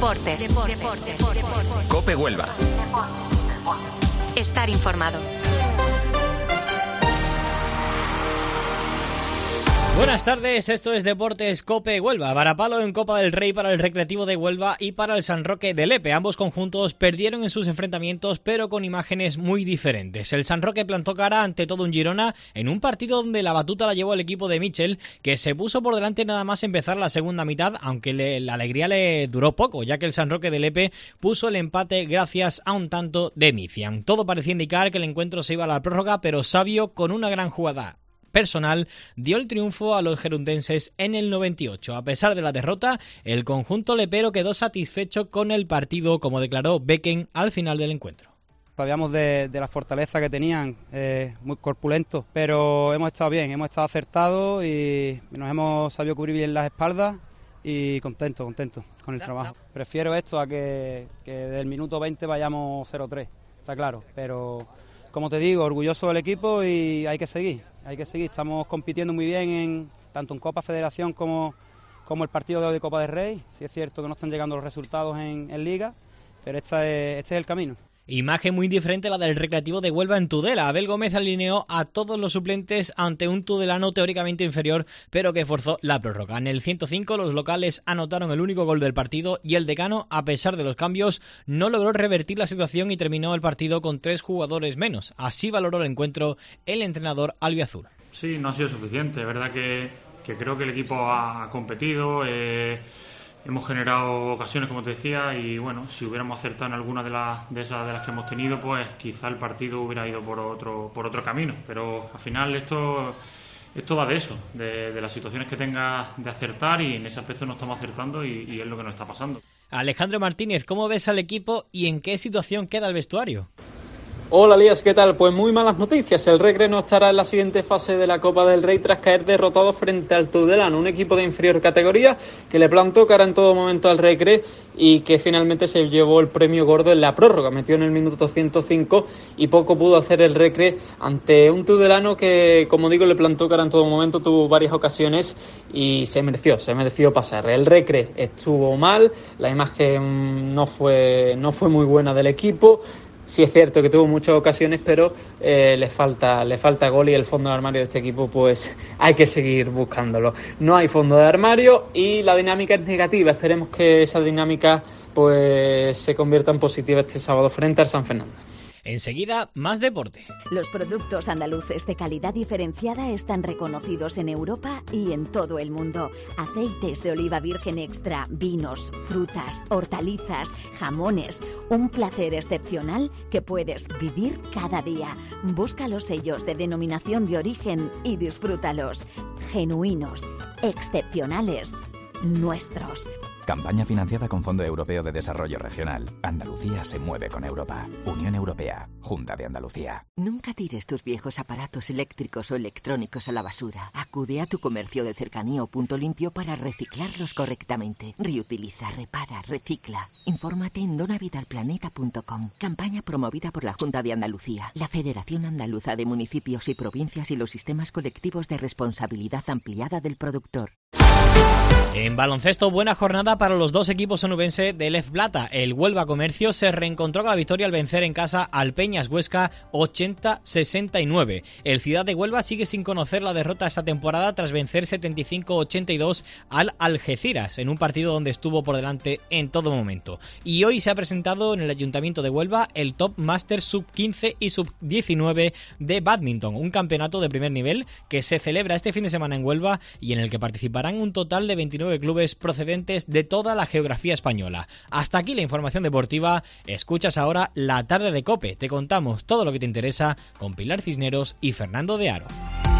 Deportes. COPE Huelva. Estar informado. Buenas tardes, esto es Deportes COPE Huelva. Varapalo en Copa del Rey para el Recreativo de Huelva y para el San Roque de Lepe. Ambos conjuntos perdieron en sus enfrentamientos, pero con imágenes muy diferentes. El San Roque plantó cara ante todo un Girona en un partido donde la batuta la llevó el equipo de Michel, que se puso por delante nada más empezar la segunda mitad, aunque la alegría le duró poco, ya que el San Roque de Lepe puso el empate gracias a un tanto de Mician. Todo parecía indicar que el encuentro se iba a la prórroga, pero Sabio, con una gran jugada personal, dio el triunfo a los gerundenses en el 98. A pesar de la derrota, el conjunto lepero quedó satisfecho con el partido, como declaró Becken al final del encuentro. Sabíamos de la fortaleza que tenían, muy corpulentos, pero hemos estado bien, hemos estado acertados y nos hemos sabido cubrir bien las espaldas y contento con el trabajo. Prefiero esto a que del minuto 20 vayamos 0-3, está claro, pero como te digo, orgulloso del equipo y hay que seguir. Estamos compitiendo muy bien tanto en Copa Federación como el partido de hoy de Copa del Rey. Sí es cierto que no están llegando los resultados en Liga, pero este es el camino. Imagen muy diferente a la del Recreativo de Huelva en Tudela. Abel Gómez alineó a todos los suplentes ante un tudelano teóricamente inferior, pero que forzó la prórroga. En el 105 los locales anotaron el único gol del partido y el decano, a pesar de los cambios, no logró revertir la situación y terminó el partido con 3 jugadores menos. Así valoró el encuentro el entrenador albiazul. Sí, no ha sido suficiente. Es verdad que creo que el equipo ha competido. Hemos generado ocasiones, como te decía, y bueno, si hubiéramos acertado en alguna de las que hemos tenido, pues quizá el partido hubiera ido por otro camino. Pero al final esto va de eso, de las situaciones que tengas de acertar, y en ese aspecto no estamos acertando y es lo que nos está pasando. Alejandro Martínez, ¿cómo ves al equipo y en qué situación queda el vestuario? Hola Lías, ¿qué tal? Pues muy malas noticias. El Recre no estará en la siguiente fase de la Copa del Rey tras caer derrotado frente al Tudelano, un equipo de inferior categoría que le plantó cara en todo momento al Recre y que finalmente se llevó el premio gordo en la prórroga. Metió en el minuto 105 y poco pudo hacer el Recre ante un Tudelano que, como digo, le plantó cara en todo momento, tuvo varias ocasiones y se mereció pasar. El Recre estuvo mal, la imagen no fue muy buena del equipo. Sí es cierto que tuvo muchas ocasiones, pero le falta gol y el fondo de armario de este equipo, pues hay que seguir buscándolo. No hay fondo de armario y la dinámica es negativa. Esperemos que esa dinámica pues se convierta en positiva este sábado frente al San Fernando. Enseguida, más deporte. Los productos andaluces de calidad diferenciada están reconocidos en Europa y en todo el mundo. Aceites de oliva virgen extra, vinos, frutas, hortalizas, jamones. Un placer excepcional que puedes vivir cada día. Busca los sellos de denominación de origen y disfrútalos. Genuinos, excepcionales, nuestros. Campaña financiada con Fondo Europeo de Desarrollo Regional. Andalucía se mueve con Europa. Unión Europea. Junta de Andalucía. Nunca tires tus viejos aparatos eléctricos o electrónicos a la basura. Acude a tu comercio de cercanía o punto limpio para reciclarlos correctamente. Reutiliza, repara, recicla. Infórmate en donavidalplaneta.com. Campaña promovida por la Junta de Andalucía, la Federación Andaluza de Municipios y Provincias y los sistemas colectivos de responsabilidad ampliada del productor. En baloncesto, buena jornada para los dos equipos onubense del EF Plata. El Huelva Comercio se reencontró con la victoria al vencer en casa al Peñas Huesca 80-69. El Ciudad de Huelva sigue sin conocer la derrota esta temporada tras vencer 75-82 al Algeciras, en un partido donde estuvo por delante en todo momento. Y hoy se ha presentado en el Ayuntamiento de Huelva el Top Master Sub-15 y Sub-19 de Bádminton, un campeonato de primer nivel que se celebra este fin de semana en Huelva y en el que participarán un total de 29 clubes procedentes de toda la geografía española. Hasta aquí la información deportiva. Escuchas ahora La Tarde de COPE. Te contamos todo lo que te interesa con Pilar Cisneros y Fernando de Aro.